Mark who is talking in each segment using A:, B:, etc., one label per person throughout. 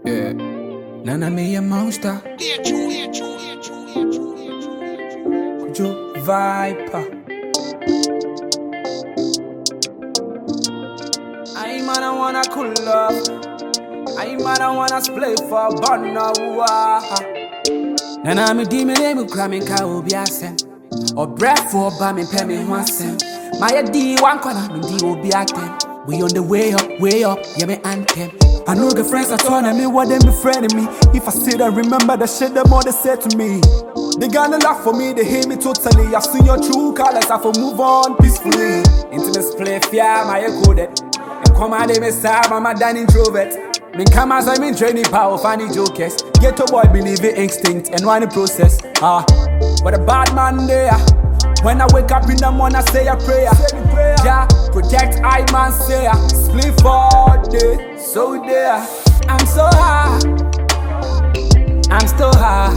A: Yeah. Nana me a monster. Kujo Viper. I man I wanna cool love. I man I wanna play for Bonna. Nana me di me name cramming ka obi asem. Or breath for ba me pe me ho asem. My di one corner me di obi atem. We on the way up, yeah me anthem. I know the friends are turning me, what them befriending me. If I sit and remember the shit them all they said to me. They gonna laugh for me, they hate me totally. I've seen your true colors, I will move on peacefully. Into this play, fear, my coded. And come on, they may stab, I'm a done introvert. Me come as I'm in training power, funny jokers. Get a boy, believe in instinct and one process. But a bad man there. When I wake up in the morning, I say a prayer. Jah, protect I man say sleep for day. So there, I'm so high. I'm still high.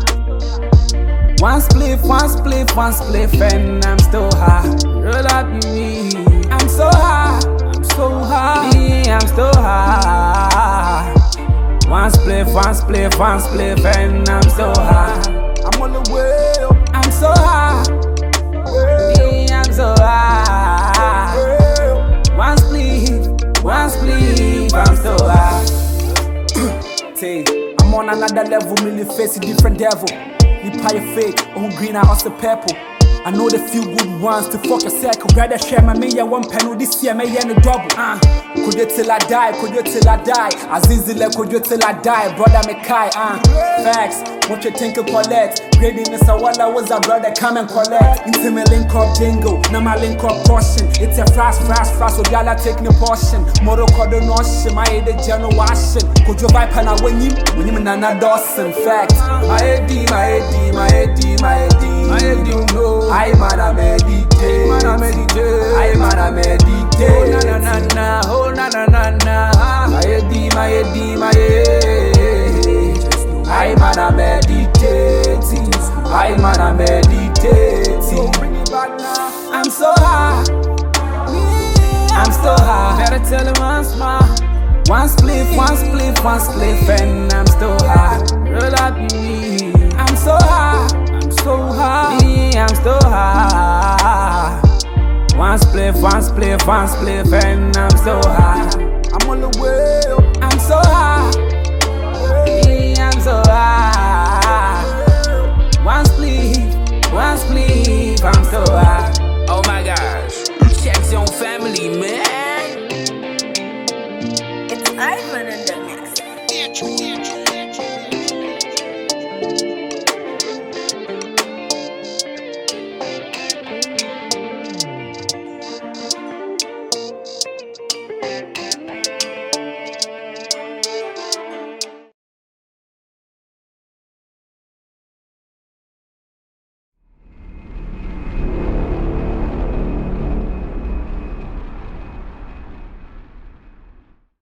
A: One spliff, and I'm still high. Roll up me. I'm so high. I'm so high. Me, I'm still high. One spliff, and I'm so high. I'm on the way up. I'm so high. I'm so high. One split, I'm so high. Say, I'm on another level, really face a different devil. You pie fake, on green I also purple. I know the few good ones to fuck your circle. Rather share my million one penny this year, may end a double. Could you till I die, Azizile, could you till I die, brother me kai, Facts, what you think of collect? Gradiness a while I was a brother, come and collect. Into me link up jingle, now my link up caution. It's a fast, so y'all take no portion. Moro kodo notion, my head the general washing. Could you vibe and I win you nana Dawson. Fact, my head, you know. I man a meditate, I man a meditate. Oh na na, my head. I man a meditating, I man a meditating. I'm so high, I'm so high. Better tell him once more. One spliff, and I'm still high. Roll up me. I'm so high, I'm so high. Me, I'm still high. One spliff, and I'm so high. I'm on the way up. I'm so high. Me, I'm so high. One spliff, I'm so high.
B: Oh my gosh, check your family, man.
C: It's Ivan.